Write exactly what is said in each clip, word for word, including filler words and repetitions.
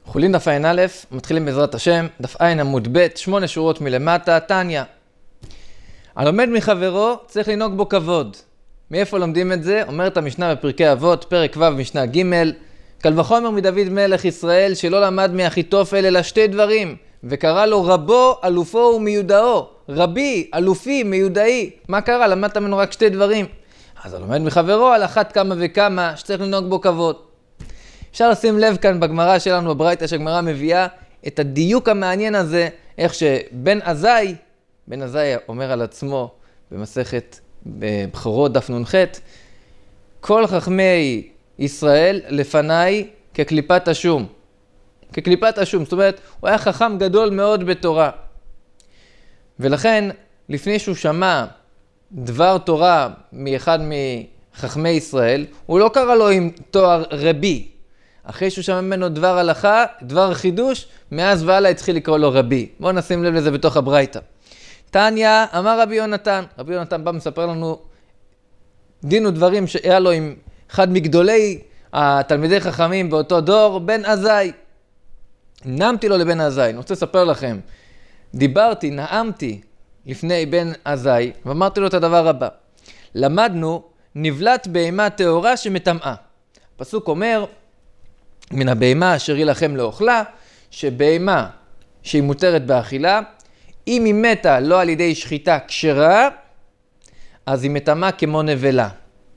חולין דף עין א', מתחילים בעזרת השם, דף עין עמוד ב', שמונה שורות מלמטה, תניא. הלומד מחברו צריך לנהוג בו כבוד. מאיפה לומדים את זה? אומרת המשנה בפרקי אבות, פרק ו' משנה ג', קל וחומר מדוד מלך ישראל שלא למד מאחיתופל אלא שתי דברים, וקרא לו רבו, אלופו ומיודעו. רבי, אלופי, מיודעי. מה קרה? למדת ממנו רק שתי דברים. אז הלומד מחברו על אחת כמה וכמה שצריך לנהוג בו כבוד. אפשר לשים לב כאן בגמרא שלנו, בברייתא שהגמרא מביאה את הדיוק המעניין הזה, איך שבן עזאי, בן עזאי אומר על עצמו במסכת בבחורות דף נ"ח, כל חכמי ישראל לפניי כקליפת השום. כקליפת השום, זאת אומרת, הוא היה חכם גדול מאוד בתורה. ולכן, לפני שהוא שמע דבר תורה מאחד מחכמי ישראל, הוא לא קרא לו עם תואר רבי. אחרי שהוא שמע ממנו דבר הלכה, דבר חידוש, מאז והלאה התחיל לקרוא לו רבי. בואו נשים לב לזה בתוך הברייתא. תניא, אמר רבי יונתן. רבי יונתן בא מספר לנו דין ודברים שהיה לו עם אחד מגדולי התלמידי חכמים באותו דור, בן עזאי. נעמתי לו לבן עזאי. אני רוצה לספר לכם. דיברתי, נעמתי לפני בן עזאי, ואמרתי לו את הדבר הבא. למדנו נבלת בהמה טהורה שמטמאה. הפסוק אומר, מן הבהמה אשר היא לכם לאוכלה, שבהמה שהיא מותרת באכילה, אם היא מתה לא על ידי שחיטה כשרה, אז היא מטמאה כמו נבלה.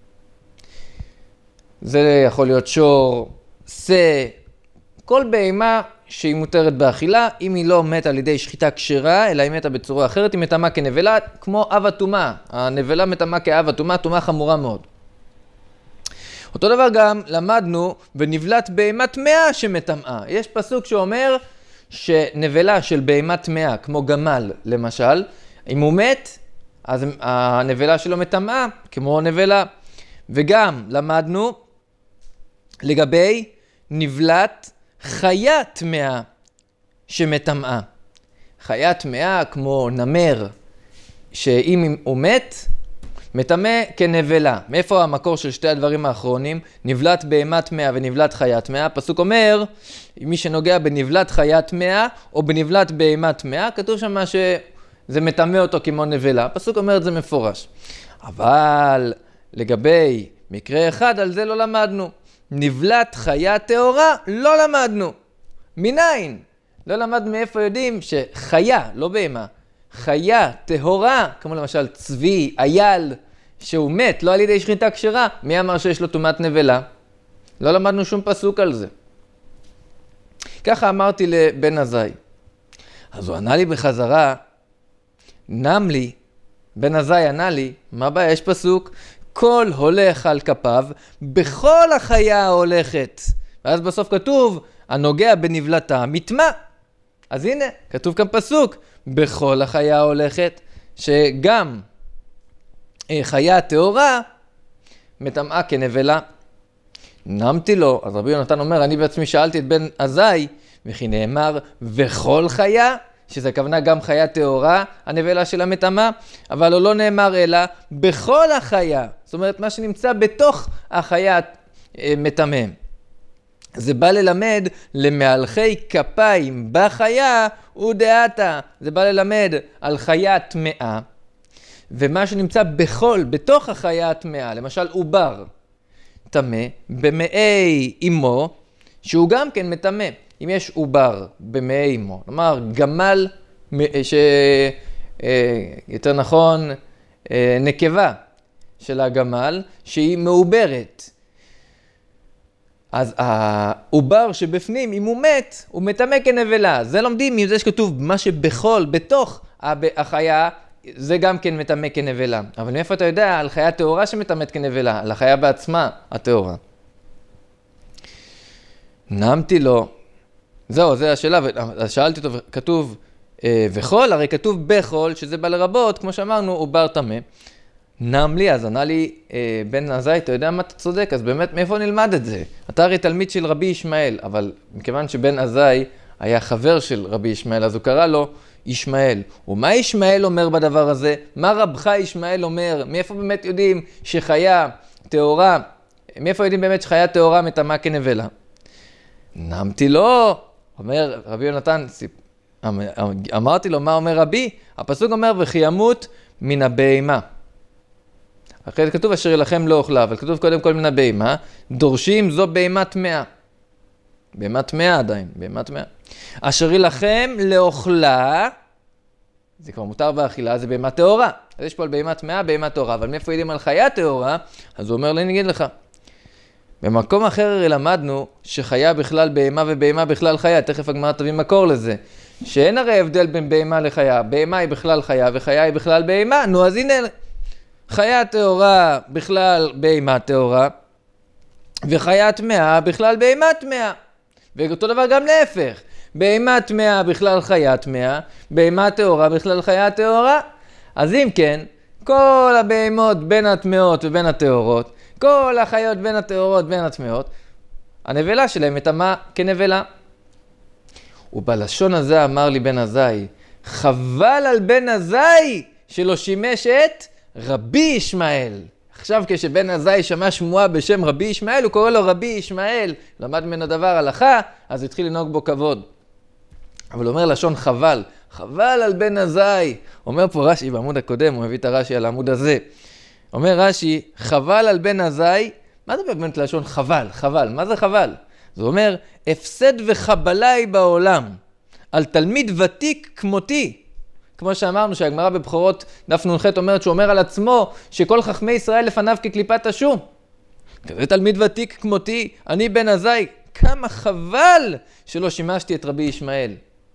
זה יכול להיות שור, שא, כל בהמה שהיא מותרת באכילה, אם היא לא מתה על ידי שחיטה כשרה, אלא היא מתה בצורה אחרת, היא מטמאה כנבלה, כמו אב הטומאה. הנבלה מטמאה כאב הטומאה, טומאה חמורה מאוד. אותו דבר גם למדנו בנבלת בהמה טמאה שמטמאה. יש פסוק שאומר שנבלה של בהמה טמאה, כמו גמל למשל, אם הוא מת, אז הנבלה שלו מטמאה, כמו נבלה. וגם למדנו לגבי נבלת חיה טמאה שמטמאה. חיה טמאה כמו נמר, שאם הוא מת, מטמא כנבלה. מאיפה המקור של שתי הדברים האחרונים? נבלת בהמה טמאה ונבלת חיה טמאה. הפסוק אומר, מי שנוגע בנבלת חיה טמאה או בנבלת בהמה טמאה, כתוב שם שזה מטמא אותו כמו נבלה. הפסוק אומר את זה מפורש. אבל לגבי מקרה אחד, על זה לא למדנו. נבלת חיה טהורה לא למדנו. מניין? לא למדנו מאיפה יודעים שחיה, לא בהמה, חיה טהורה, כמו למשל צבי, אייל, שהוא מת, לא על ידי שחיטה כשרה, מי אמר שיש לו טומאת נבלה? לא למדנו שום פסוק על זה. ככה אמרתי לבן עזאי. אז הוא ענה לי בחזרה, נם לי, בן עזאי ענה לי, מה בעיה? יש פסוק, כל הולך על כפיו, בכל החיה ההולכת. ואז בסוף כתוב, הנוגע בנבלתה מטמא. אז הנה, כתוב כאן פסוק, בכל החיה ההולכת, שגם חיה טהורה מטמאה כנבלה. נמתי לו, אז רבי יונתן אומר, אני בעצמי שאלתי את בן עזאי, וכי נאמר, וכל חיה, שזה הכוונה גם חיה טהורה, הנבלה שלה מטמאה, אבל הוא לא נאמר אלא, בכל החיה, זאת אומרת, מה שנמצא בתוך החיה מטמא. זה בא ללמד למהלכי כפיים בחיה ודעתה. זה בא ללמד על חיה טמאה, ומה שנמצא בכל, בתוך החיה הטמאה, למשל עובר טמא, במעי אמו, שהוא גם כן מטמא. אם יש עובר במעי אמו, כלומר גמל, ש... יותר נכון, נקבה של הגמל, שהיא מעוברת. אז העובר שבפנים, אם הוא מת, הוא מטמא כנבלה. זה לומדים מזה שכתוב מה שבכל, בתוך החיה, זה גם כן מטמא כנבלה. אבל מאיפה אתה יודע על חיה טהורה שמטמאת כנבלה? על החיה בעצמה, הטהורה. נעמתי לו. זהו, זה השאלה. אז שאלתי אותו, כתוב וכל, הרי כתוב בכל, שזה בא לרבות, כמו שאמרנו, עובר טמא. נם לי, אז ענה לי, אה, בן עזאי, אתה יודע מה אתה צודק? אז באמת, מאיפה נלמד את זה? אתה הרי תלמיד של רבי ישמעאל, אבל מכיוון שבן עזאי היה חבר של רבי ישמעאל, אז הוא קרא לו ישמעאל. ומה ישמעאל אומר בדבר הזה? מה רבך ישמעאל אומר? מאיפה באמת יודעים שחיה טהורה, מאיפה יודעים באמת שחיה טהורה מטמאה כנבלה? נמתי לו, אומר רבי יונתן, אמרתי לו מה אומר רבי, הפסוק אומר וכי ימות מן הבהמה. אחרי זה כתוב אשר ילחם לא אוכלה, אבל כתוב קודם כל מן הבהמה, דורשים זו בהמה טמאה. בהמה טמאה עדיין, בהמה טמאה. אשר ילחם לאוכלה, זה כבר מותר באכילה, זה בהמה טהורה. אז יש פה על בהמה טמאה, בהמה טהורה, אבל מאיפה יודעים על חיה טהורה? אז הוא אומר לי, נגיד לך. במקום אחר למדנו שחיה בכלל בהמה ובהמה בכלל חיה, תכף הגמרא תביא מקור לזה. שאין הרי הבדל בין בהמה לחיה, בהמה היא בכלל חיה וחיה היא בכלל בהמה. נו אז הנה, חיה טהורה בכלל בהמה טהורה, וחיה טמאה בכלל בהמה טמאה. ואותו דבר גם להפך. בהמה טמאה בכלל חיה טמאה, בהמה טהורה בכלל חיה טהורה. אז אם כן, כל הבהמות בין הטמאות ובין הטהורות, כל החיות בין הטהורות בין הטמאות, הנבלה שלהם מטמאה כנבלה. ובלשון הזה אמר לי בן עזאי, חבל על בן עזאי שלא שימש את רבי ישמעאל. עכשיו כשבן עזאי שמע שמועה בשם רבי ישמעאל, הוא קורא לו רבי ישמעאל, למד ממנו דבר הלכה, אז התחיל לנהוג בו כבוד. אבל הוא אומר לשון חבל, חבל על בן עזאי. אומר פה רש"י בעמוד הקודם, הוא מביא את הרש"י על העמוד הזה. אומר רש"י, חבל על בן עזאי, מה זה באמת לשון חבל? חבל, מה זה חבל? זה אומר, הפסד וחבלה היא בעולם, על תלמיד ותיק כמותי. כמו שאמרנו שהגמרא בבחורות דף נ"ח אומרת שהוא אומר על עצמו שכל חכמי ישראל לפניו כקליפת השום. כזה תלמיד ותיק כמותי, אני בן עזאי, כמה חבל שלא שימשתי את רבי ישמעאל.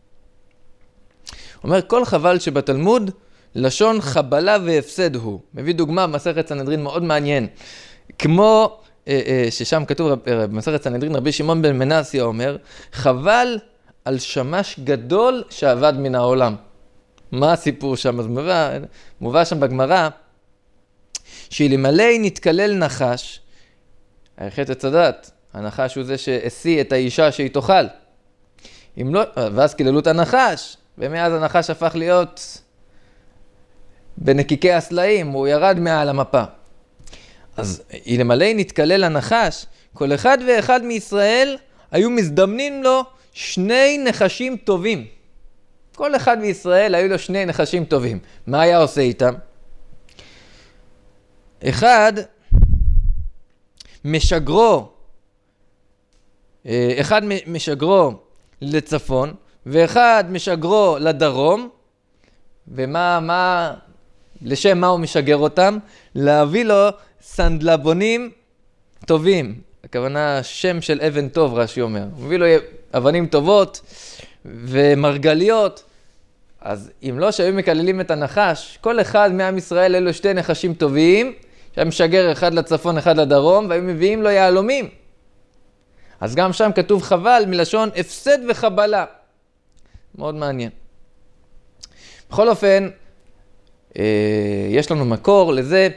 אומר כל חבל שבתלמוד לשון חבלה והפסד הוא. מביא דוגמה במסכת סנהדרין מאוד מעניין. כמו אה, אה, ששם כתוב במסכת סנהדרין רבי שמעון בן מנסיה אומר, חבל על שמש גדול שעבד מן העולם. מה הסיפור שם? אז מובא, מובא שם בגמרא, שאלמלא נתקלל נחש, היחד הצדת, הנחש הוא זה שהשיא את האישה שהיא תאכל. אם לא, ואז קיללו את הנחש, ומאז הנחש הפך להיות בנקיקי הסלעים, הוא ירד מעל המפה. אז אלמלא נתקלל הנחש, כל אחד ואחד מישראל היו מזדמנים לו שני נחשים טובים. כל אחד מישראל היו לו שני נחשים טובים. מה היה עושה איתם? אחד משגרו, אחד משגרו לצפון, ואחד משגרו לדרום, ומה, מה, לשם מה הוא משגר אותם? להביא לו סנדלבונים טובים. הכוונה שם של אבן טוב, רש"י אומר. הוא מביא לו אבנים טובות ומרגליות. אז אם לא שהיו מקללים את הנחש, כל אחד מעם ישראל אלו שתי נחשים טובים, שהיה משגר אחד לצפון, אחד לדרום, והיו מביאים לו יהלומים. אז גם שם כתוב חבל מלשון הפסד וחבלה. מאוד מעניין. בכל אופן, יש לנו מקור לזה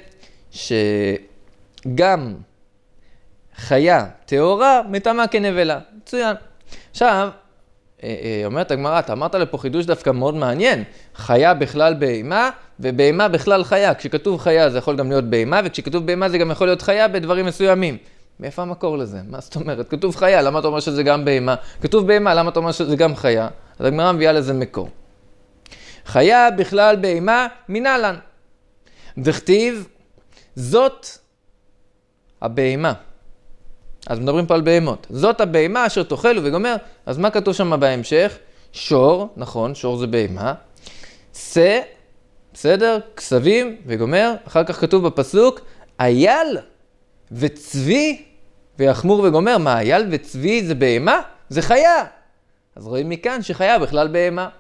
שגם חיה טהורה מטמאה כנבלה. מצוין. עכשיו, אומרת הגמרא, אתה אמרת לפה חידוש דווקא מאוד מעניין. חיה בכלל בהמה, ובהמה בכלל חיה. כשכתוב חיה זה יכול גם להיות בהמה, וכשכתוב בהמה זה גם יכול להיות חיה בדברים מסוימים. מאיפה המקור לזה? מה זאת אומרת? כתוב חיה, למה אתה אומר שזה גם בהמה? כתוב בהמה, למה אתה אומר שזה גם חיה? אז הגמרא מביאה לזה מקור. חיה בכלל בהמה מנהלן. וכתיב, זאת הבהמה. אז מדברים פה על בהמות. זאת הבהמה אשר תאכלו וגומר. אז מה כתוב שם בהמשך? שור, נכון, שור זה בהמה. שא, בסדר, כסבים וגומר. אחר כך כתוב בפסוק, אייל וצבי ויחמור וגומר. מה, אייל וצבי זה בהמה? זה חיה. אז רואים מכאן שחיה בכלל בהמה.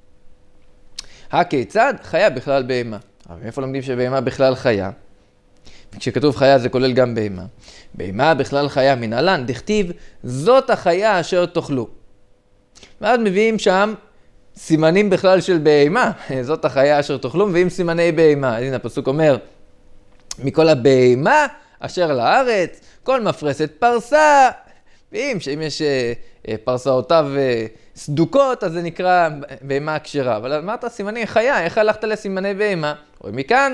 הכיצד? חיה בכלל בהמה. אבל מאיפה לומדים שבהמה בכלל חיה? כשכתוב חיה זה כולל גם בהמה. בהמה בכלל חיה מנהלן, דכתיב, זאת החיה אשר תאכלו. ואז מביאים שם סימנים בכלל של בהמה, זאת החיה אשר תאכלו, מביאים סימני בהמה. הנה הפסוק אומר, מכל הבהמה אשר לארץ, כל מפרסת פרסה, ואם שאם יש פרסאותיו סדוקות, אז זה נקרא בהמה כשרה. אבל אמרת סימני חיה, איך הלכת לסימני בהמה? רואים מכאן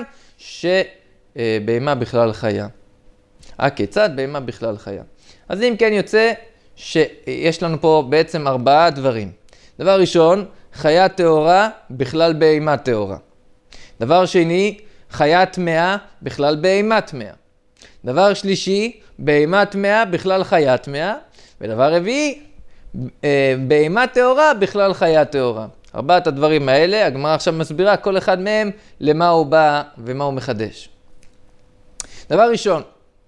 שבהמה בכלל חיה. הכיצד? בהמה בכלל חיה. אז אם כן יוצא שיש לנו פה בעצם ארבעה דברים. דבר ראשון, חיה טהורה בכלל בהמה טהורה. דבר שני, חיה טמאה בכלל בהמה טמאה. דבר שלישי, בהמה טמאה בכלל חיה טמאה. ודבר רביעי, בהמה טהורה בכלל חיה טהורה. ארבעת הדברים האלה, הגמרא עכשיו מסבירה כל אחד מהם למה הוא בא ומה הוא מחדש. דבר ראשון,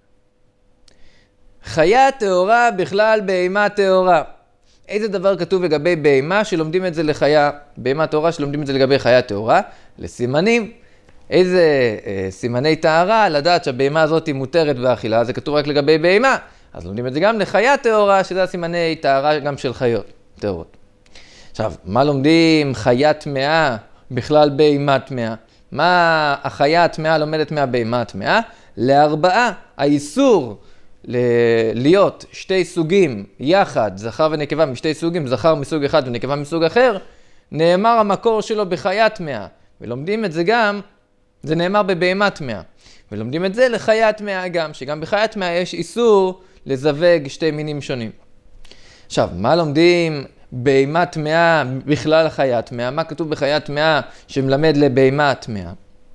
חיה טהורה בכלל בהמה טהורה. איזה דבר כתוב לגבי בהמה שלומדים את זה לחיה, בהמה טהורה שלומדים את זה לגבי חיה טהורה? לסימנים. איזה אה, סימני טהרה לדעת שהבהמה הזאת היא מותרת באכילה, זה כתוב רק לגבי בהמה. אז לומדים את זה גם לחיה טהורה, שזה הסימני טהרה גם של חיות טהורות. עכשיו, מה לומדים חיה טמאה בכלל בהמה טמאה? מה החיה הטמאה לומדת מהבהמה הטמאה? לארבעה, האיסור להיות שתי סוגים יחד, זכר ונקבה משתי סוגים, זכר מסוג אחד ונקבה מסוג אחר, נאמר המקור שלו בחיה טמאה. ולומדים את זה גם, זה נאמר בבהמה טמאה. ולומדים את זה לחיה טמאה גם, שגם בחיה טמאה יש איסור לזווג שתי מינים שונים. עכשיו, מה לומדים בהמה טמאה בכלל חיה טמאה? מה כתוב בחיה טמאה שמלמד לבהמה טמאה?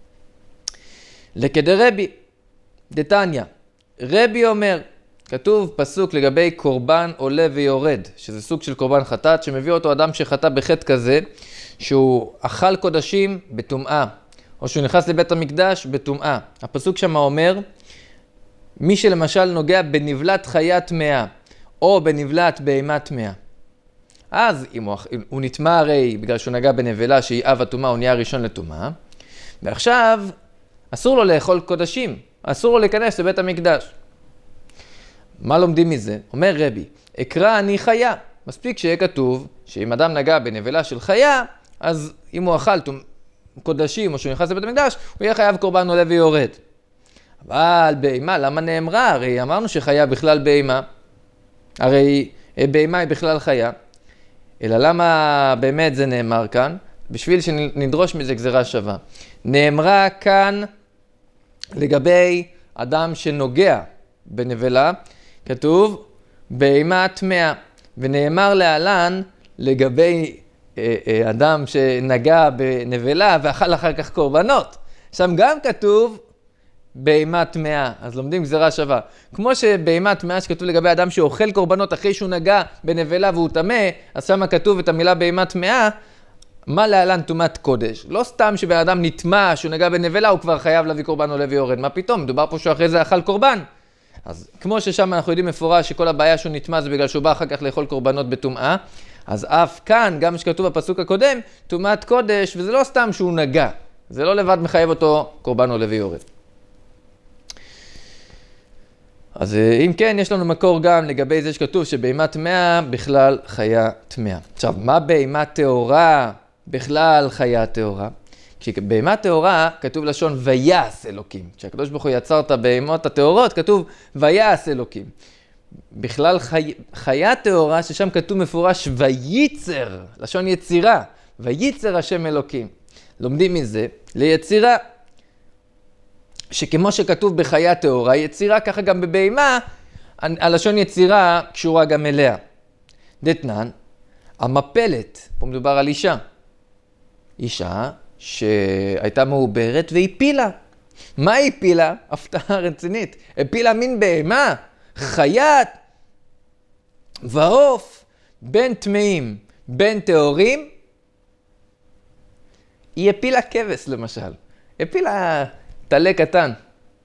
לכדרבי, דתניא, רבי אומר, כתוב פסוק לגבי קורבן עולה ויורד, שזה סוג של קורבן חטאת, שמביא אותו אדם שחטא בחטא כזה, שהוא אכל קודשים בטומאה, או שהוא נכנס לבית המקדש בטומאה. הפסוק שם אומר, מי שלמשל נוגע בנבלת חיה טמאה, או בנבלת בהמה טמאה. אז אם הוא, הוא נטמא הרי בגלל שהוא נגע בנבלה שהיא אב הטומאה, הוא נהיה ראשון לטומאה, ועכשיו אסור לו לאכול קודשים, אסור לו להיכנס לבית המקדש. מה לומדים מזה? אומר רבי, אקרא אני חיה. מספיק שיהיה כתוב שאם אדם נגע בנבלה של חיה, אז אם הוא אכל קודשים או שהוא נכנס לבית המקדש, הוא יהיה חייב קורבן עולה ויורד. אבל בהמה, למה נאמרה? הרי אמרנו שחיה בכלל בהמה. הרי בהמה היא בכלל חיה. אלא למה באמת זה נאמר כאן? בשביל שנדרוש מזה גזירה שווה. נאמרה כאן לגבי אדם שנוגע בנבלה, כתוב בהמה טמאה. ונאמר להלן לגבי אה, אה, אדם שנגע בנבלה ואכל אחר כך קורבנות. שם גם כתוב בהמה טמאה, אז לומדים גזירה שווה. כמו שבהמה טמאה שכתוב לגבי אדם שאוכל קורבנות אחרי שהוא נגע בנבלה והוא טמא, אז שם כתוב את המילה בהמה טמאה, מה להלן טומאת קודש? לא סתם שבן אדם נטמא, שהוא נגע בנבלה, הוא כבר חייב להביא קורבן עולה ויורד. מה פתאום? מדובר פה שאחרי זה אכל קורבן. אז כמו ששם אנחנו יודעים מפורש שכל הבעיה שהוא נטמא זה בגלל שהוא בא אחר כך לאכול קורבנות בטומאה, אז אף כאן, גם שכתוב בפסוק הקודם, טומאת קודש, וזה לא סתם שהוא נגע. זה לא לבד מחייב אותו קורבן עולה ויורד. אז אם כן, יש לנו מקור גם לגבי זה שכתוב שבהמה טמאה בכלל חיה טמאה. עכשיו, מה בהמה טהורה בכלל חיה טהורה? כשבהמה טהורה כתוב לשון ויעש אלוקים. כשהקדוש ברוך הוא יצר את הבהמות הטהורות, כתוב ויעש אלוקים. בכלל חי... חיה טהורה, ששם כתוב מפורש וייצר, לשון יצירה, וייצר השם אלוקים. לומדים מזה ליצירה. שכמו שכתוב בחיה טהורה, יצירה, ככה גם בבהמה, הלשון יצירה קשורה גם אליה. דתנן, המפלת, פה מדובר על אישה. אישה שהייתה מעוברת והפילה. מה הפילה? הפתעה רצינית. הפילה מין בהמה, חיית, ועוף, בין טמאים, בין טהורים. היא הפילה כבש למשל. הפילה תלה קטן.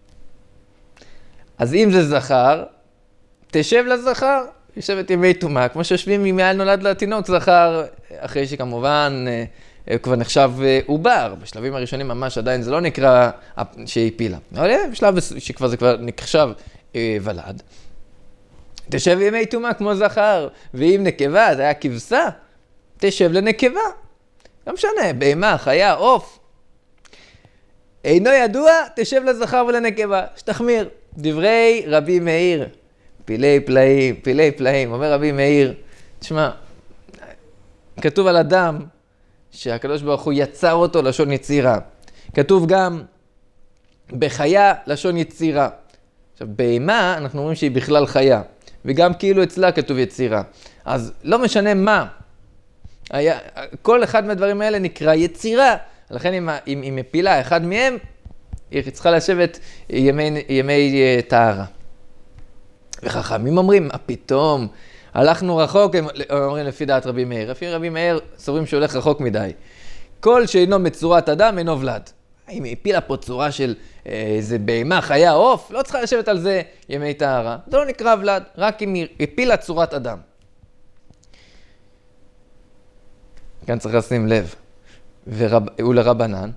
אז אם זה זכר, תשב לזכר, יושבת ימי טומאה, כמו שיושבים ממעל נולד לתינוק זכר, אחרי שכמובן כבר נחשב עובר. בשלבים הראשונים ממש עדיין זה לא נקרא שהיא פילה. אבל בשלב שכבר זה כבר נחשב ולד. תשב ימי טומאה כמו זכר, ואם נקבה, זה היה כבשה, תשב לנקבה. לא משנה, בהמה, חיה, עוף. אינו ידוע, תשב לזכר ולנקבה, שתחמיר. דברי רבי מאיר, פילי פלאים, פילי פלאים, אומר רבי מאיר, תשמע, כתוב על אדם שהקדוש ברוך הוא יצר אותו לשון יצירה. כתוב גם בחיה לשון יצירה. עכשיו, בהמה אנחנו אומרים שהיא בכלל חיה, וגם כאילו אצלה כתוב יצירה. אז לא משנה מה, היה, כל אחד מהדברים האלה נקרא יצירה, לכן אם, אם, אם מפילה אחד מהם, היא צריכה לשבת ימי, ימי טהרה. וחכמים אומרים, מה פתאום? הלכנו רחוק, הם אומרים לפי דעת רבי מאיר. לפי רבי מאיר סוברים שהולך רחוק מדי. כל שאינו מצורת אדם אינו ולד. אם היא הפילה פה צורה של איזה בהמה, חיה, עוף, לא צריכה לשבת על זה ימי טהרה. זה לא נקרא ולד, רק אם היא הפילה צורת אדם. כאן צריך לשים לב. ולרבנן,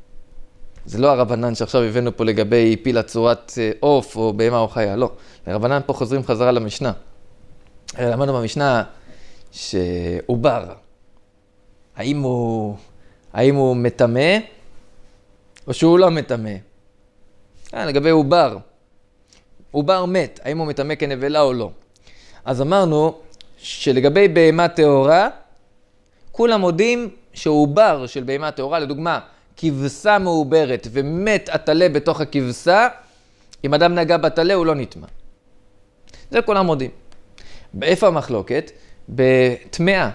זה לא הרבנן שעכשיו הבאנו פה לגבי הפילה צורת עוף או בהמה או חיה, לא. לרבנן פה חוזרים חזרה למשנה. למדנו במשנה שעובר, האם הוא, האם הוא מטמא או שהוא לא מטמא. אה, לגבי עובר, עובר מת, האם הוא מטמא כנבלה או לא. אז אמרנו שלגבי בהמה טהורה, כולם מודים שעובר של בהמה טהורה, לדוגמה, כבשה מעוברת ומת התלה בתוך הכבשה, אם אדם נגע בתלה הוא לא נטמא. זה כולם מודים. באיפה המחלוקת? בטמאה.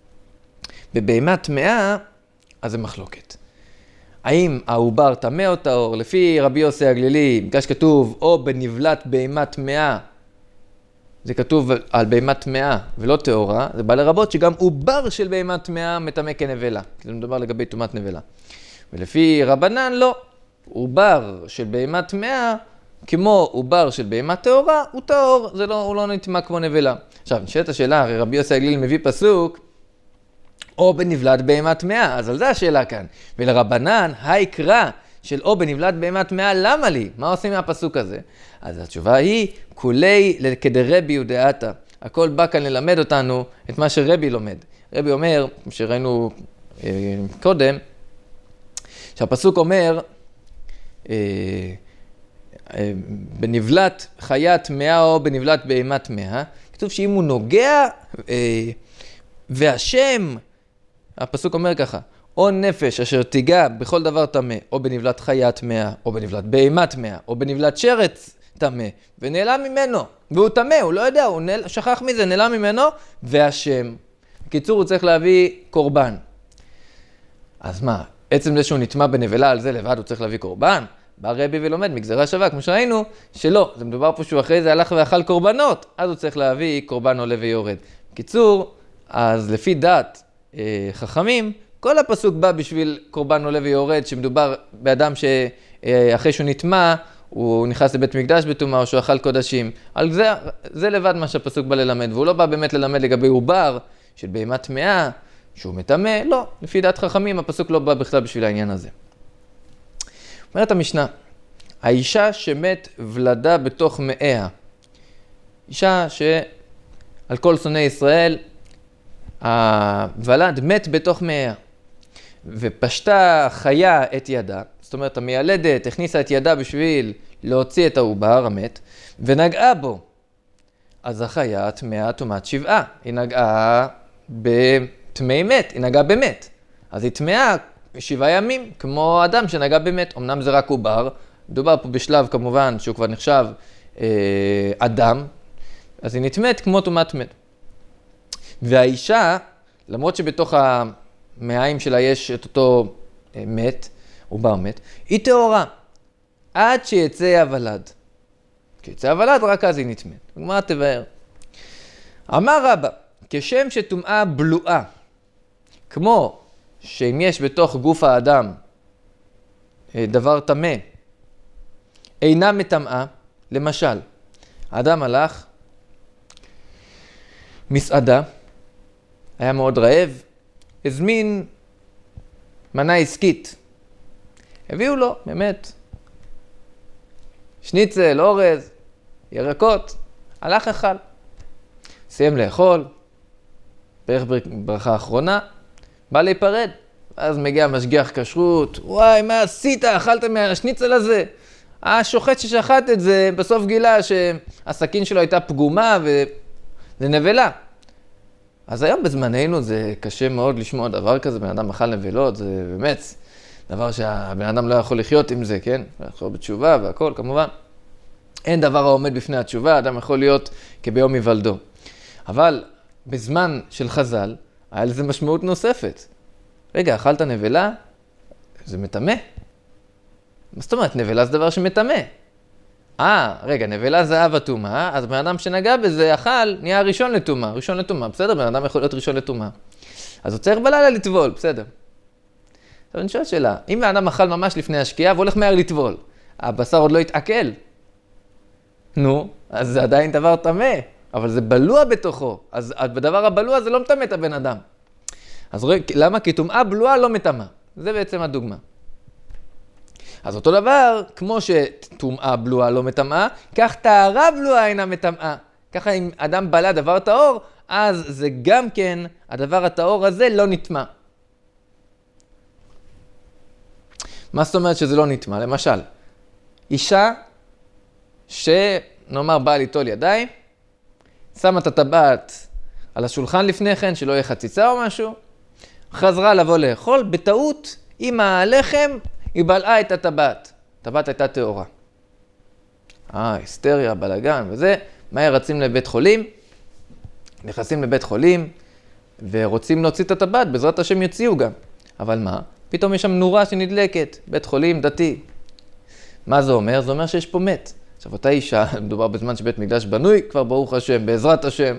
בבהמה טמאה, אז זה מחלוקת. האם העובר טמא או טהור? לפי רבי יוסי הגלילי, בגלל שכתוב או בנבלת בהמה טמאה, זה כתוב על בהמה טמאה ולא טהורה, זה בא לרבות שגם עובר של בהמה טמאה מטמא כנבלה. זה מדובר לגבי טומאת נבלה. ולפי רבנן לא. עובר של בהמה טמאה, כמו עובר של בהמה טהורה, הוא טהור, זה לא, הוא לא נטמא כמו נבלה. עכשיו, נשאלת השאלה, הרי רבי יוסי הגליל מביא פסוק, או בנבלת בהמה טמאה, אז על זה השאלה כאן. ולרבנן, העיקרה של או בנבלת בהמה טמאה, למה לי? מה עושים מהפסוק הזה? אז התשובה היא, כולי כדרבי ודעתה. הכל בא כאן ללמד אותנו את מה שרבי לומד. רבי אומר, כמו שראינו אה, קודם, שהפסוק אומר, אה, אה, בנבלת חיה טמאה או בנבלת בהמה טמאה, כתוב שאם הוא נוגע, אה, והשם, הפסוק אומר ככה, או נפש אשר תיגע בכל דבר טמא, או בנבלת חיה טמאה, או בנבלת בהמה טמאה, או בנבלת שרץ טמא, ונעלם ממנו, והוא טמא, הוא לא יודע, הוא נעל... שכח מזה, נעלם ממנו, והשם. בקיצור, הוא צריך להביא קורבן. אז מה, עצם זה שהוא נטמא בנבלה על זה לבד, הוא צריך להביא קורבן? בא רבי ולומד מגזרה שווה, כמו שראינו, שלא, זה מדובר פה שהוא אחרי זה הלך ואכל קורבנות, אז הוא צריך להביא קורבן עולה ויורד. בקיצור, אז לפי דת אה, חכמים, כל הפסוק בא בשביל קורבן עולה ויורד, שמדובר באדם שאחרי שהוא נטמא, הוא נכנס לבית מקדש בטומאה, או שהוא אכל קודשים. על זה, זה לבד מה שהפסוק בא ללמד, והוא לא בא באמת ללמד לגבי עובר של בהמה טמאה, שהוא מטמא, לא. לפי דת חכמים, הפסוק לא בא בכלל בשביל העניין הזה. אומרת המשנה, האישה שמת ולדה בתוך מאיה, אישה שעל כל שונאי ישראל, הוולד מת בתוך מאיה, ופשטה חיה את ידה, זאת אומרת המיילדת הכניסה את ידה בשביל להוציא את העובר המת, ונגעה בו. אז החיה טמאה טומאת שבעה, היא נגעה בטמאי מת, היא נגעה במת. אז היא טמאה שבעה ימים, כמו אדם שנגע במת. אמנם זה רק עובר, מדובר פה בשלב כמובן שהוא כבר נחשב אה, אדם, אז היא נטמאת כמו טומאת מת. והאישה, למרות שבתוך המעיים שלה יש את אותו אה, מת, עובר מת, היא טהורה, עד שיצא הוולד. כשיצא הוולד רק אז היא נטמאת. מה תבאר? אמר רבא, כשם שטומאה בלואה, כמו שאם יש בתוך גוף האדם דבר טמא, אינה מטמאה, למשל, האדם הלך, מסעדה, היה מאוד רעב, הזמין מנה עסקית, הביאו לו, באמת, שניצל, אורז, ירקות, הלך אכל, סיים לאכול, בערך ברכה האחרונה, בא להיפרד, אז מגיע משגיח כשרות, וואי, מה עשית? אכלת מהשניצל הזה? השוחט ששחט את זה, בסוף גילה שהסכין שלו הייתה פגומה וזה נבלה. אז היום בזמננו זה קשה מאוד לשמוע דבר כזה, בן אדם אכל נבלות, זה באמת דבר שהבן אדם לא יכול לחיות עם זה, כן? יכול בתשובה והכל, כמובן. אין דבר העומד בפני התשובה, אדם יכול להיות כביום היוולדו. אבל בזמן של חז"ל, היה לזה משמעות נוספת. רגע, אכלת נבלה? זה מטמא. מה זאת אומרת? נבלה זה דבר שמטמא. אה, רגע, נבלה זה אב הטומאה, אז בן אדם שנגע בזה אכל, נהיה ראשון לטומאה, ראשון לטומאה, בסדר? בן אדם יכול להיות ראשון לטומאה. אז הוא צריך בלילה לטבול, בסדר. עכשיו אני שואל שאלה, אם בן אדם אכל ממש לפני השקיעה והולך מהר לטבול, הבשר עוד לא יתעכל. נו, אז זה עדיין דבר טמא, אבל זה בלוע בתוכו, אז בדבר הבלוע זה לא מטמא את הבן אדם. אז רואה, למה? כי טומאה בלועה לא מטמאה. זה בעצם הדוגמה. אז אותו דבר, כמו שטומאה בלועה לא מטמאה, כך טהרה בלועה אינה מטמאה. ככה אם אדם בלע דבר טהור, אז זה גם כן, הדבר הטהור הזה לא נטמא. מה זאת אומרת שזה לא נטמא? למשל, אישה שנאמר באה ליטול ידיים, שמה את הטבעת על השולחן לפני כן, שלא יהיה חציצה או משהו, חזרה לבוא לאכול, בטעות עם הלחם היא בלעה את הטבעת. הטבעת הייתה טהורה. אה, היסטריה, בלגן וזה, מהר רצים לבית חולים, נכנסים לבית חולים, ורוצים להוציא את הטבעת, בעזרת השם יוציאו גם. אבל מה? פתאום יש שם נורה שנדלקת, בית חולים דתי. מה זה אומר? זה אומר שיש פה מת. עכשיו, אותה אישה, מדובר בזמן שבית מקדש בנוי, כבר ברוך השם, בעזרת השם.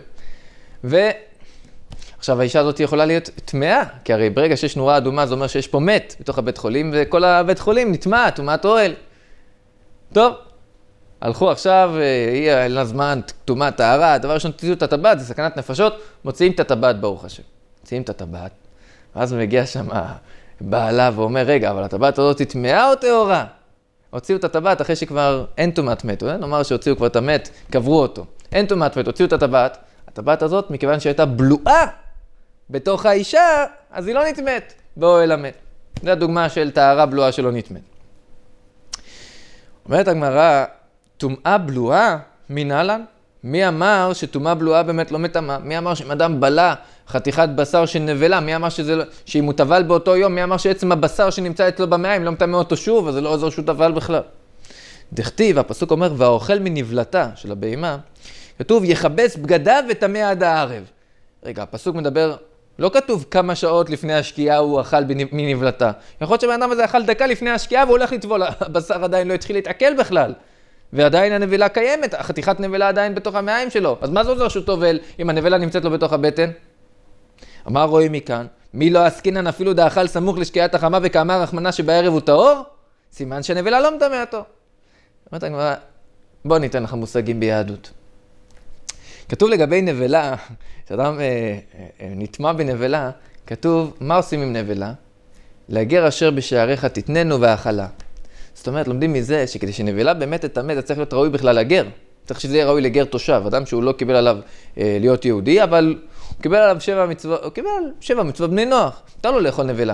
ועכשיו, האישה הזאת יכולה להיות טמאה, כי הרי ברגע שיש נורה אדומה, זה אומר שיש פה מת בתוך הבית חולים, וכל הבית חולים נטמא, טומאת אוהל. טוב, הלכו עכשיו, יהיה לה זמן, טומאת טהרה, הדבר ראשון, תוציאו את הטבעת, זה סכנת נפשות, מוציאים את הטבעת, ברוך השם. מוציאים את הטבעת, ואז מגיע שם בעלה ואומר, רגע, אבל הטבעת הזאת טמאה או טהורה? הוציאו את הטבעת אחרי שכבר אין טומאת מת, נאמר שהוציאו כבר את המת, קברו אותו. אין טומאת מת, הוציאו את הטבעת. הטבעת הזאת, מכיוון שהייתה בלועה בתוך האישה, אז היא לא נטמאת באוהל המת. זו הדוגמה של טהרה בלועה שלא נטמאת. אומרת הגמרא, טומאה בלועה מנהלן? מי אמר שטומאה בלועה באמת לא מטמאה? מי אמר שאם אדם בלע חתיכת בשר של נבלה? מי אמר שזה, שאם הוא טבל באותו יום? מי אמר שעצם הבשר שנמצא אצלו במעיים לא מטמא אותו שוב, אז זה לא עוזר שהוא טבל בכלל. דכתיב, הפסוק אומר, והאוכל מנבלתה של הבהמה, כתוב, יכבס בגדיו וטמא עד הערב. רגע, הפסוק מדבר, לא כתוב כמה שעות לפני השקיעה הוא אכל מנבלתה. יכול להיות שבן אדם הזה אכל דקה לפני השקיעה והוא הולך לטבול, הבשר עדיין לא התחיל להתעכל בכלל. ועדיין הנבלה קיימת, החתיכת נבלה עדיין בתוך המעיים שלו. אז מה זה עוזר שהוא טובל אם הנבלה נמצאת לו בתוך הבטן? אמר רואים מכאן, מי לא עסקינן אפילו דאכל סמוך לשקיעת החמה וכאמר רחמנה שבערב הוא טהור? סימן שהנבלה לא מטמא אותו. אומרת הגמרא, בוא ניתן לך מושגים ביהדות. כתוב לגבי נבלה, כשאדם אה, אה, נטמא בנבלה, כתוב, מה עושים עם נבלה? לגר אשר בשעריך תתננו והאכלה. זאת אומרת, לומדים מזה שכדי שנבלה באמת תטמא, זה צריך להיות ראוי בכלל לגר. צריך שזה יהיה ראוי לגר תושב, אדם שהוא לא קיבל עליו אה, להיות יהודי, אבל הוא קיבל עליו שבע מצוות, הוא קיבל שבע מצוות בני נוח, מותר לו לאכול נבלה.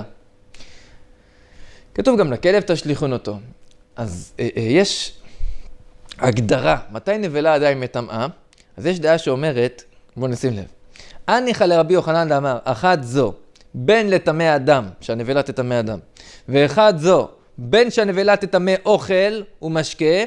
כתוב גם לכלב תשליכון אותו. אז אה, אה, יש הגדרה, מתי נבלה עדיין מטמאה? אז יש דעה שאומרת, בואו נשים לב, הניחא לרבי יוחנן דאמר, אחת זו, בין לטמא אדם, שהנבלה תטמא אדם, ואחד זו, בין שהנבלה תטמא אוכל ומשקה,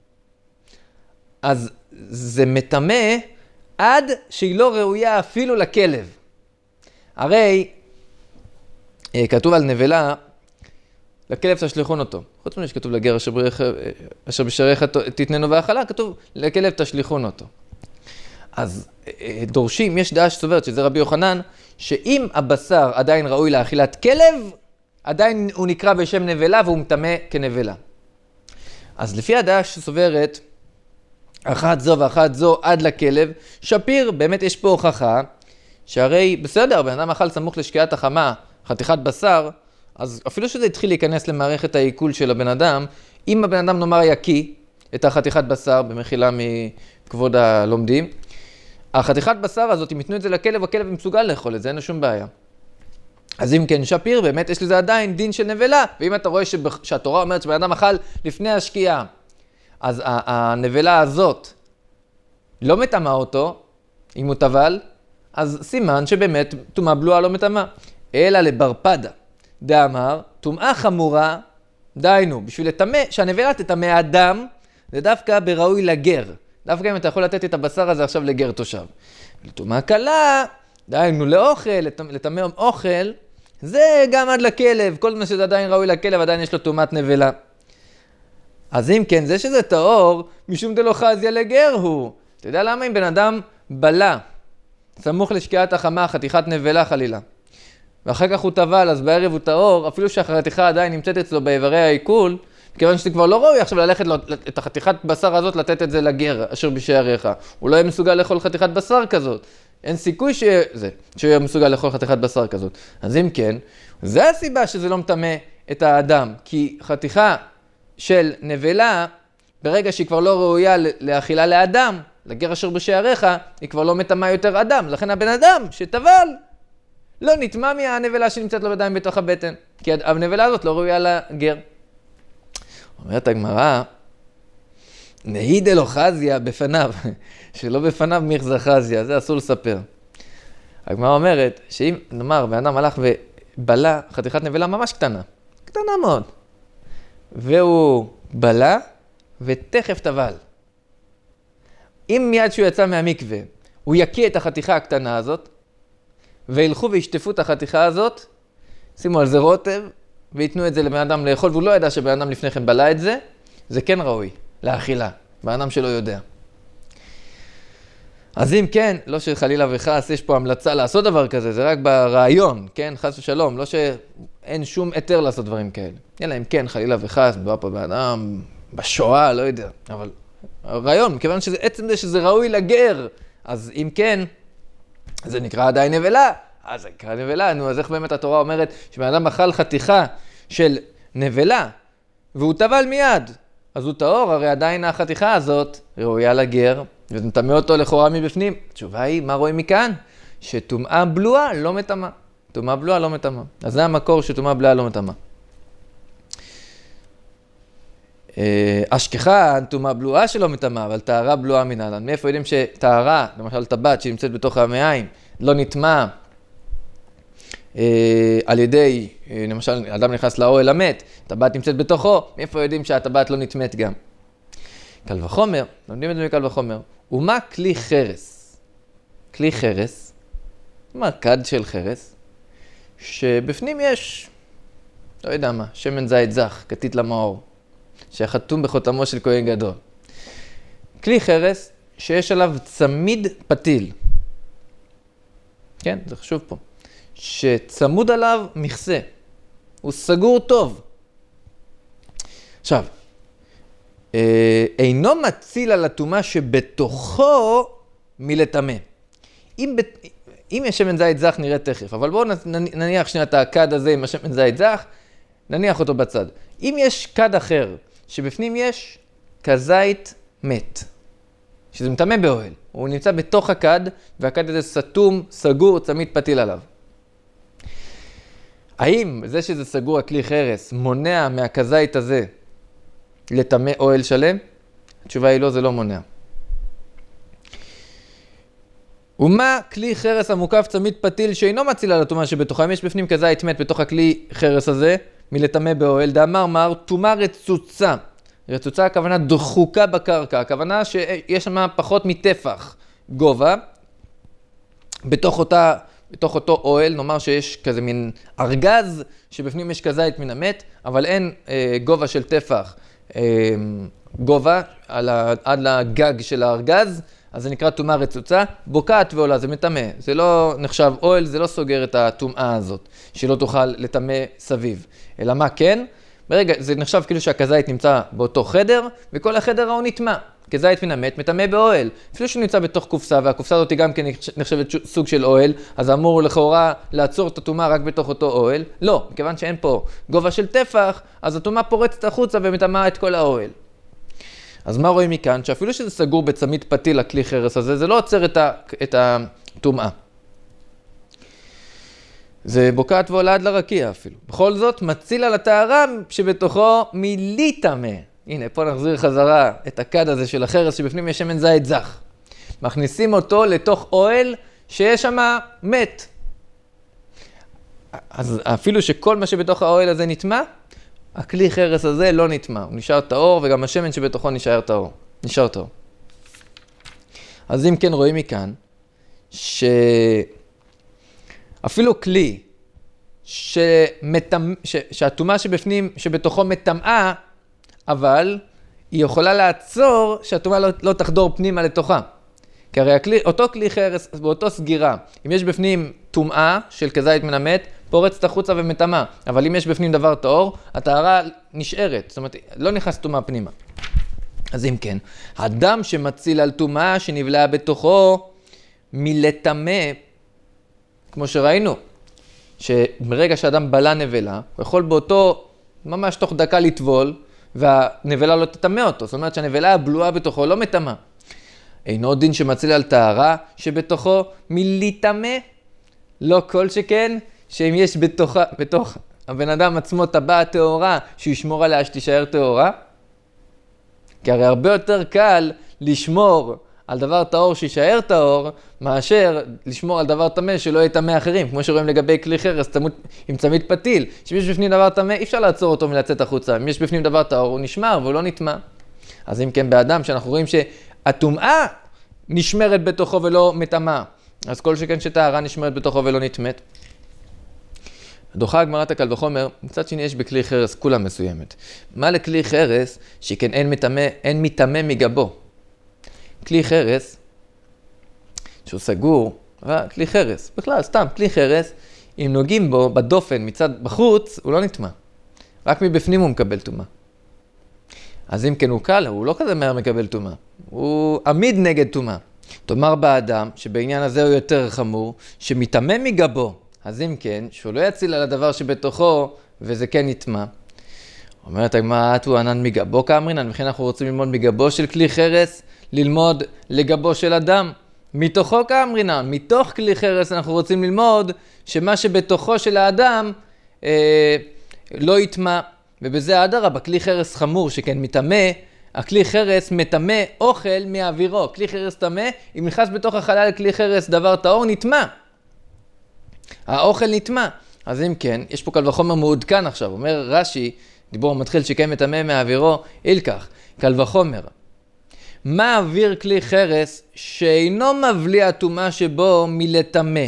אז זה מטמא עד שהיא לא ראויה אפילו לכלב. הרי כתוב על נבלה, לכלב תשליכון אותו. חוץ מזה שכתוב לגר אשר בשעריך תתננו והאכלה, כתוב לכלב תשליכון אותו. אז דורשים, יש דעה שסוברת שזה רבי יוחנן, שאם הבשר עדיין ראוי לאכילת כלב, עדיין הוא נקרא בשם נבלה והוא מטמא כנבלה. אז לפי הדעה שסוברת, אחת זו ואחת זו עד לכלב, שפיר, באמת יש פה הוכחה, שהרי בסדר, בן אדם אכל סמוך לשקיעת החמה, חתיכת בשר, אז אפילו שזה התחיל להיכנס למערכת העיכול של הבן אדם, אם הבן אדם נאמר יקיא את החתיכת בשר, במחילה מכבוד הלומדים, החתיכת בשר הזאת, אם יתנו את זה לכלב, הכלב מסוגל לאכול את זה, אין לו שום בעיה. אז אם כן שפיר, באמת יש לזה עדיין דין של נבלה, ואם אתה רואה שבח... שהתורה אומרת שבן אדם אכל לפני השקיעה, אז הנבלה הזאת לא מטמאה אותו, אם הוא טבל, אז סימן שבאמת טומאה בלועה לא מטמאה. אלא לברפדה, דאמר, טומאה חמורה, דיינו, בשביל לטמא, שהנבלה תטמא אדם, זה דווקא בראוי לגר. דווקא אם אתה יכול לתת את הבשר הזה עכשיו לגר תושב. לטומאה קלה, דיינו לאוכל, לטמא אוכל, זה גם עד לכלב. כל מה שזה עדיין ראוי לכלב, עדיין יש לו טומאת נבלה. אז אם כן, זה שזה טהור, משום דלא חזיה לגר הוא. אתה יודע למה אם בן אדם בלה, סמוך לשקיעת החמה, חתיכת נבלה חלילה, ואחר כך הוא טבל, אז בערב הוא טהור, אפילו שהחתיכה עדיין נמצאת אצלו באיברי העיכול, מכיוון שזה כבר לא ראוי עכשיו ללכת את החתיכת בשר הזאת, לתת את זה לגר, אשר בשעריך. הוא לא יהיה מסוגל לאכול חתיכת בשר כזאת. אין סיכוי שזה, שהוא יהיה מסוגל לאכול חתיכת בשר כזאת. אז אם כן, זה הסיבה שזה לא מטמא את האדם, כי חתיכה של נבלה, ברגע שהיא כבר לא ראויה לאכילה לאדם, לגר אשר בשעריך, היא כבר לא מטמאה יותר אדם. לכן הבן אדם שטבל, לא נטמא מהנבלה שנמצאת לו בדיים בתוך הבטן, כי הנבלה הזאת לא ראויה לגר. אומרת הגמרא, נהי דלא חזיה בפניו, שלא בפניו מיחזא חזיה, זה אסור לספר. הגמרא אומרת שאם, נאמר, בן אדם הלך ובלה חתיכת נבלה ממש קטנה, קטנה מאוד, והוא בלה ותכף טבל. אם מיד שהוא יצא מהמקווה, הוא יקיא את החתיכה הקטנה הזאת, וילכו וישטפו את החתיכה הזאת, שימו על זה רוטב, ויתנו את זה לבן אדם לאכול, והוא לא ידע שבן אדם לפני כן בלה את זה, זה כן ראוי, לאכילה, בן אדם שלא יודע. אז אם כן, לא שחלילה וחס, יש פה המלצה לעשות דבר כזה, זה רק ברעיון, כן, חס ושלום, לא שאין שום היתר לעשות דברים כאלה. אלא אם כן, חלילה וחס, בא פה בן אדם, בשואה, לא יודע, אבל הרעיון, מכיוון שזה עצם זה שזה ראוי לגר, אז אם כן, זה נקרא עדיין נבלה, אז זה נקרא נבלה, נו, אז איך באמת התורה אומרת שבן אדם אכל חתיכה של נבלה, והוא טבל מיד, אז הוא טהור, הרי עדיין החתיכה הזאת ראויה לגר, וזה מטמא אותו לכאורה מבפנים. התשובה היא, מה רואים מכאן? שטומאה בלועה לא מטמאה. טומאה בלועה לא מטמאה. אז זה המקור שטומאה בלועה לא מטמאה. אשכחן, טומאה בלועה שלא מטמאה, אבל טהרה בלועה מנהלן. מאיפה יודעים שטהרה, למשל טבעת שנמצאת בתוך המעיים, לא נטמאה על ידי, למשל, אדם נכנס לאוהל המת, טבעת נמצאת בתוכו, מאיפה יודעים שהטבעת לא נטמאת גם? קל וחומר, לומדים את זה מקל וחומר. ומה כלי חרס? כלי חרס, מה כד של חרס, שבפנים יש, לא יודע מה, שמן זית זך, כתית למאור, שחתום בחותמו של כהן גדול. כלי חרס שיש עליו צמיד פתיל. כן, זה חשוב פה. שצמוד עליו מכסה. הוא סגור טוב. עכשיו, אינו מציל על הטומאה שבתוכו מלטמא. אם, אם יש שמן זית זך נראה תכף, אבל בואו נניח שנייה את הכד הזה עם השמן זית זך, נניח אותו בצד. אם יש כד אחר, שבפנים יש כזית מת, שזה מטמא באוהל, הוא נמצא בתוך הכד, והכד הזה סתום, סגור, צמיד פתיל עליו. האם זה שזה סגור הכלי חרס מונע מהכזית הזה לטמא אוהל שלם? התשובה היא לא, זה לא מונע. ומה כלי חרס המוקף צמיד פתיל שאינו מציל על הטומאה שבתוכה? אם יש בפנים כזית מת בתוך הכלי חרס הזה, מלטמא באוהל, דאמר מר, טומאה רצוצה. רצוצה הכוונה דחוקה בקרקע, הכוונה שיש שם פחות מטפח גובה, בתוך אותה, בתוך אותו אוהל, נאמר שיש כזה מין ארגז, שבפנים יש כזית מן המת, אבל אין אה, גובה של טפח, אה, גובה על ה, עד לגג של הארגז, אז זה נקרא טומאה רצוצה, בוקעת ועולה, זה מטמא. זה לא נחשב אוהל, זה לא סוגר את הטומאה הזאת, שלא תוכל לטמא סביב. אלא מה כן? ברגע, זה נחשב כאילו שהכזית נמצא באותו חדר, וכל החדר ההוא נטמא. כזית מן המת מטמא באוהל. אפילו שהוא נמצא בתוך קופסה, והקופסה הזאת גם כן נחשבת סוג של אוהל, אז אמור לכאורה לעצור את הטומאה רק בתוך אותו אוהל. לא, מכיוון שאין פה גובה של טפח, אז הטומאה פורצת החוצה ומטמאה את כל האוהל. אז מה רואים מכאן? שאפילו שזה סגור בצמיד פתיל לכלי חרס הזה, זה לא עוצר את הטומאה. זה בוקעת ועולה עד לרקיע אפילו. בכל זאת, מציל על הטהרה שבתוכו מליטמא. הנה, פה נחזיר חזרה את הכד הזה של החרס שבפנים יש שמן זית זך. מכניסים אותו לתוך אוהל שיש שם מת. אז אפילו שכל מה שבתוך האוהל הזה נטמא, הכלי חרס הזה לא נטמע, הוא נשאר טהור, וגם השמן שבתוכו נשאר טהור. נשאר טהור. אז אם כן רואים מכאן, שאפילו כלי, שמטמא, ש... שהטומאה שבפנים, שבתוכו מטמאה, אבל היא יכולה לעצור שהטומאה לא, לא תחדור פנימה לתוכה. כי הרי הכלי, אותו כלי חרס, באותו סגירה, אם יש בפנים טומאה של כזית מנמת, פורצת החוצה ומטמאה. אבל אם יש בפנים דבר טהור, הטהרה נשארת. זאת אומרת, לא נכנס טומאה פנימה. אז אם כן, הדם שמציל על טומאה שנבלעה בתוכו מלטמא, כמו שראינו, שברגע שאדם בלה נבלה, הוא יכול באותו, ממש תוך דקה לטבול, והנבלה לא תטמא אותו. זאת אומרת שהנבלה הבלועה בתוכו לא מטמאה. אינו דין שמציל על טהרה שבתוכו מלטמא, לא כל שכן, שאם יש בתוך, בתוך הבן אדם עצמו טבעת טהורה, שהוא ישמור עליה שתישאר טהורה. כי הרי הרבה יותר קל לשמור על דבר טהור שישאר טהור, מאשר לשמור על דבר טמא שלא יהיה טמא אחרים. כמו שרואים לגבי כלי חרס עם צמיד פתיל, שאם יש בפנים דבר טמא, אי אפשר לעצור אותו מלצאת החוצה. אם יש בפנים דבר טהור, הוא נשמר והוא לא נטמא. אז אם כן באדם שאנחנו רואים שהטומאה נשמרת בתוכו ולא מטמאה, אז כל שכן שטהרה נשמרת בתוכו ולא נטמאת. דוחה הגמרת הקל וחומר, מצד שני יש בכלי חרס כולה מסוימת. מה לכלי חרס שכן אין מטמא, אין מטמא מגבו? כלי חרס, שהוא סגור, כלי חרס, בכלל סתם כלי חרס, אם נוגעים בו בדופן מצד בחוץ, הוא לא נטמא. רק מבפנים הוא מקבל טומאה. אז אם כן הוא קל, הוא לא כזה מהר מקבל טומאה. הוא עמיד נגד טומאה. תאמר באדם שבעניין הזה הוא יותר חמור, שמטמא מגבו. אז אם כן, שהוא לא יציל על הדבר שבתוכו, וזה כן נטמא. אומרת הגמרא, הוא ענן מגבו כאמרינן, וכן אנחנו רוצים ללמוד מגבו של כלי חרס, ללמוד לגבו של אדם. מתוכו כאמרינן, מתוך כלי חרס אנחנו רוצים ללמוד שמה שבתוכו של האדם אה, לא יטמא. ובזה אדרבה, בכלי חרס חמור שכן מטמא, הכלי חרס מטמא אוכל מאווירו. כלי חרס טמא, אם נכנס בתוך החלל כלי חרס דבר טהור, נטמא. האוכל נטמא. אז אם כן, יש פה קל וחומר מעודכן עכשיו. אומר רש"י, דיבור מתחיל שכן מטמא מאווירו, אילקח, קל וחומר. מה אוויר כלי חרס שאינו מבליע טומאה שבו מלטמא?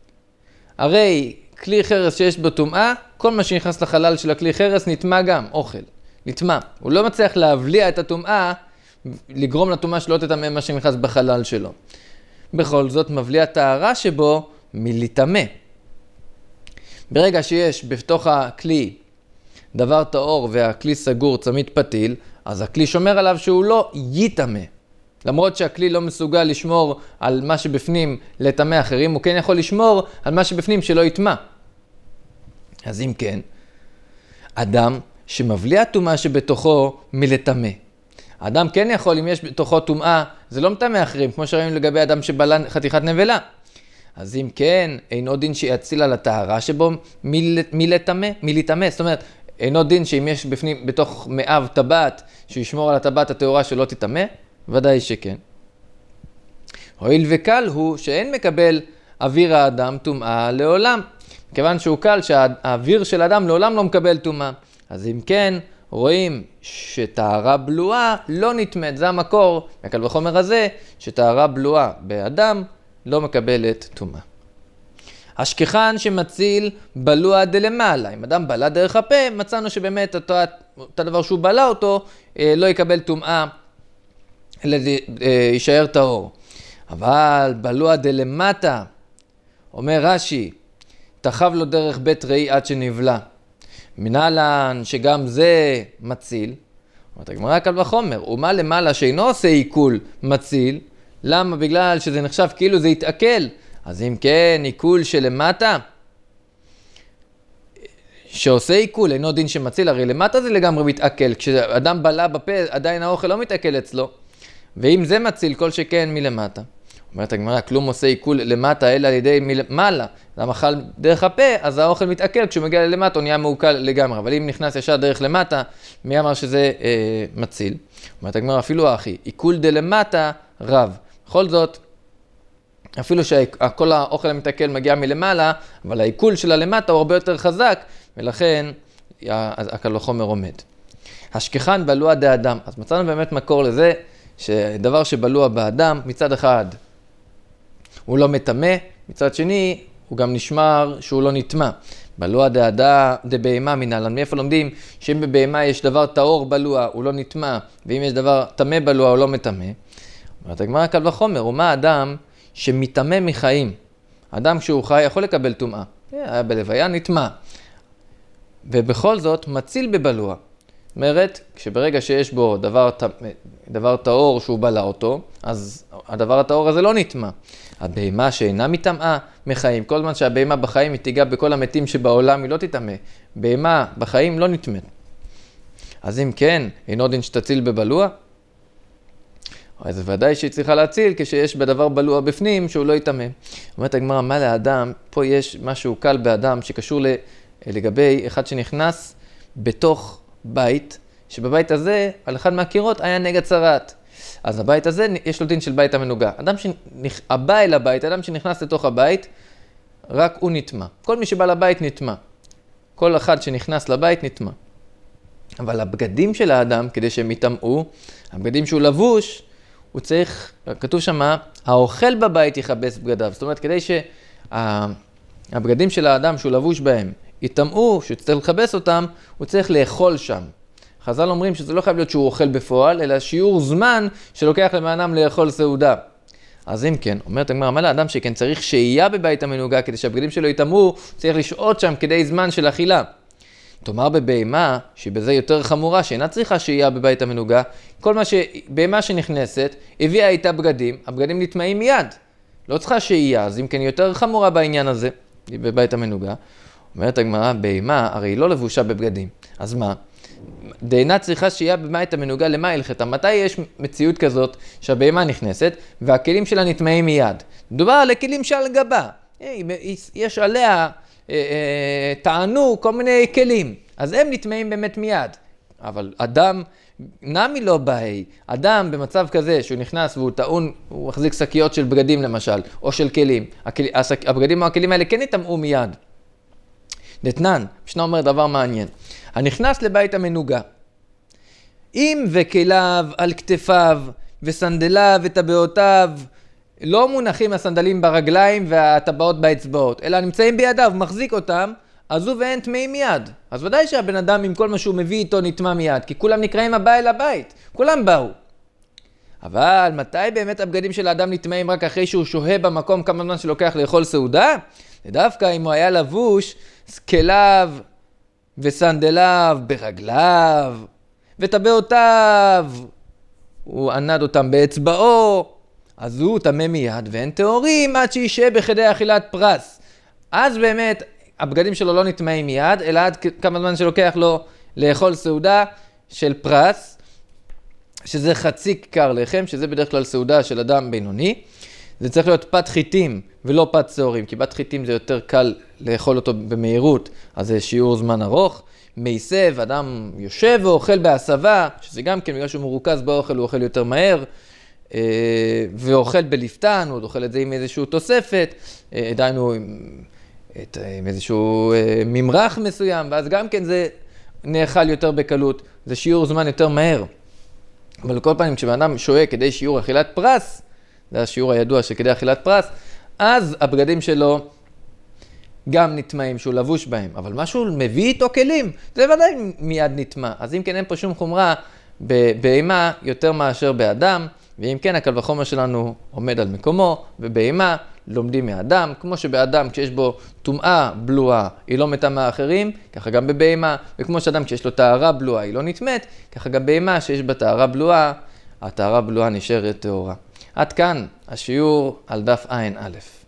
הרי כלי חרס שיש בו טומאה, כל מה שנכנס לחלל של הכלי חרס נטמא גם, אוכל, נטמא. הוא לא מצליח להבליע את הטומאה, לגרום לטומאה שלא תטמא מה שנכנס בחלל שלו. בכל זאת מבליע טהרה שבו מלטמא. ברגע שיש בתוך הכלי דבר טהור והכלי סגור צמיד פתיל, אז הכלי שומר עליו שהוא לא יטמא. למרות שהכלי לא מסוגל לשמור על מה שבפנים לטמא אחרים, הוא כן יכול לשמור על מה שבפנים שלא יטמא. אז אם כן, אדם שמבליע טומאה שבתוכו מלטמא. אדם כן יכול, אם יש בתוכו טומאה, זה לא מטמא אחרים, כמו שראינו לגבי אדם שבלה חתיכת נבלה. אז אם כן, אינו דין שיציל על הטהרה שבו מלטמא, מלטמא. זאת אומרת, אינו דין שאם יש בפנים, בתוך מאב טבעת, שישמור על הטבעת הטהורה שלא תטמא, ודאי שכן. הואיל וקל הוא שאין מקבל אוויר האדם טומאה לעולם. כיוון שהוא קל שהאוויר של האדם לעולם לא מקבל טומאה. אז אם כן, רואים שטהרה בלועה לא נטמאת. זה המקור, הקל וחומר הזה, שטהרה בלועה באדם לא מקבלת טומאה. השכחן שמציל בלוע דלמעלה. אם אדם בלה דרך הפה, מצאנו שבאמת אותו, אותו דבר שהוא בלה אותו, לא יקבל טומאה, אלא יישאר טהור. אבל בלוע דלמטה, אומר רש"י, תחב לו דרך בית ראי עד שנבלה. מנהלן שגם זה מציל. אומרת הגמרא קל וחומר, ומה למעלה שאינו עושה עיכול מציל? למה? בגלל שזה נחשב כאילו זה יתעכל. אז אם כן, עיכול שלמטה, שעושה עיכול, אינו דין שמציל, הרי למטה זה לגמרי מתעכל. כשאדם בלה בפה, עדיין האוכל לא מתעכל אצלו. ואם זה מציל, כל שכן מלמטה. אומרת הגמרא, כלום עושה עיכול למטה, אלא על ידי מלמעלה. למה אכל דרך הפה, אז האוכל מתעכל, כשהוא מגיע ללמטה, הוא נהיה מעוקל לגמרי. אבל אם נכנס ישר דרך למטה, מי אמר שזה אה, מציל? אומרת הגמרא, אפילו האחי, עיכול דלמטה רב. בכל זאת, אפילו שכל האוכל המתעכל מגיע מלמעלה, אבל העיכול של הלמטה הוא הרבה יותר חזק, ולכן הקל וחומר עומד. השכחן בלוע דאדם. אז מצאנו באמת מקור לזה, שדבר שבלוע באדם, מצד אחד הוא לא מטמא, מצד שני הוא גם נשמר שהוא לא נטמא. בלוע דאדה דבהמה מנהלן. מאיפה לומדים שאם בבהמה יש דבר טהור בלוע, הוא לא נטמא, ואם יש דבר טמא בלוע, הוא לא מטמא. אומרת הגמרא קל וחומר, ומה האדם שמטמא מחיים? האדם כשהוא חי יכול לקבל טומאה. היה בלוויה נטמא. ובכל זאת מציל בבלוע. זאת אומרת, כשברגע שיש בו דבר, דבר טהור שהוא בלע אותו, אז הדבר הטהור הזה לא נטמא. הבהמה שאינה מטמאה מחיים. כל זמן שהבהמה בחיים היא תיגע בכל המתים שבעולם, היא לא תטמא. בהמה בחיים לא נטמאת. אז אם כן, אינו דין שתציל בבלוע? אז ודאי שהיא צריכה להציל כשיש בדבר בלוע בפנים שהוא לא יטמא. אומרת הגמרא, מה לאדם? פה יש משהו קל באדם שקשור לגבי אחד שנכנס בתוך בית, שבבית הזה, על אחד מהקירות, היה נגע צרעת. אז הבית הזה, יש לו דין של בית המנוגה. אדם שהבא אל הבית, אדם שנכנס לתוך הבית, רק הוא נטמא. כל מי שבא לבית נטמא. כל אחד שנכנס לבית נטמא. אבל הבגדים של האדם, כדי שהם יטמאו, הבגדים שהוא לבוש, הוא צריך, כתוב שמה, האוכל בבית יכבס בגדיו. זאת אומרת, כדי שהבגדים של האדם שהוא לבוש בהם יטמאו, שהוא צריך לכבס אותם, הוא צריך לאכול שם. חז"ל אומרים שזה לא חייב להיות שהוא אוכל בפועל, אלא שיעור זמן שלוקח למענם לאכול סעודה. אז אם כן, אומרת הגמרא, מה לאדם שכן צריך שהייה בבית המנוגה, כדי שהבגדים שלו יטמאו, צריך לשהות שם כדי זמן של אכילה. תאמר בבהמה, שהיא בזה יותר חמורה, שאינה צריכה שהייה בבית המנוגה, כל מה שבהמה שנכנסת, הביאה איתה בגדים, הבגדים נטמאים מיד. לא צריכה שהייה, אז אם כן יותר חמורה בעניין הזה, בבית המנוגה. אומרת הגמרא, בהמה הרי היא לא לבושה בבגדים. אז מה? דאינה צריכה שהייה בבית המנוגה, למה הלכתה? מתי יש מציאות כזאת שהבהמה נכנסת והכלים שלה נטמאים מיד? מדובר על הכלים שעל גבה. יש עליה, טענו כל מיני כלים. אז הם נטמאים באמת מיד. אבל אדם, נמי לא באי, אדם במצב כזה שהוא נכנס והוא טעון, הוא מחזיק שקיות של בגדים למשל, או של כלים. הבגדים או הכלים האלה כן יטמאו מיד. דתנן, משנה אומר דבר מעניין. הנכנס לבית המנוגה, אם וכליו על כתפיו וסנדליו וטבעותיו, לא מונחים הסנדלים ברגליים והטבעות באצבעות, אלא נמצאים בידיו, מחזיק אותם, אז הוא ואין טמאים מיד. אז ודאי שהבן אדם עם כל מה שהוא מביא איתו נטמא מיד, כי כולם נקראים הבא אל הבית, כולם באו. אבל מתי באמת הבגדים של האדם נטמאים רק אחרי שהוא שוהה במקום כמה זמן שלוקח לאכול סעודה? ודווקא אם הוא היה לבוש, כליו וסנדליו ברגליו, וטבעותיו, הוא ענד אותם באצבעו, אז הוא טמא מיד ואין טהורים עד שישהה בחדי אכילת פרס. אז באמת הבגדים שלו לא נטמאים מיד, אלא עד כמה זמן שלוקח לו לאכול סעודה של פרס, שזה חצי כיכר לחם, שזה בדרך כלל סעודה של אדם בינוני. זה צריך להיות פת חיטים ולא פת שעורים, כי פת חיטים זה יותר קל לאכול אותו במהירות, אז זה שיעור זמן ארוך. מייסב, אדם יושב ואוכל בהסבה, שזה גם כן בגלל שהוא מרוכז באוכל, הוא אוכל יותר מהר, ואוכל בלפתן, הוא אוכל את זה עם איזושהי תוספת, דהיינו עם, עם איזשהו ממרח מסוים, ואז גם כן זה נאכל יותר בקלות, זה שיעור זמן יותר מהר. אבל לכל פעמים כשאדם שוהה כדי שיעור אכילת פרס, זה השיעור הידוע שכדי אכילת פרס, אז הבגדים שלו גם נטמאים, שהוא לבוש בהם. אבל משהו מביא איתו כלים, זה ודאי מיד נטמא. אז אם כן אין פה שום חומרה בבהמה יותר מאשר באדם, ואם כן הקל וחומר שלנו עומד על מקומו, ובהמה לומדים מאדם, כמו שבאדם כשיש בו טומאה בלועה היא לא מטמאה אחרים, ככה גם בבהמה, וכמו שאדם כשיש לו טהרה בלועה היא לא נטמאת, ככה גם בהמה שיש בה טהרה בלועה, הטהרה בלועה נשארת טהורה. עד כאן השיעור על דף עין א'.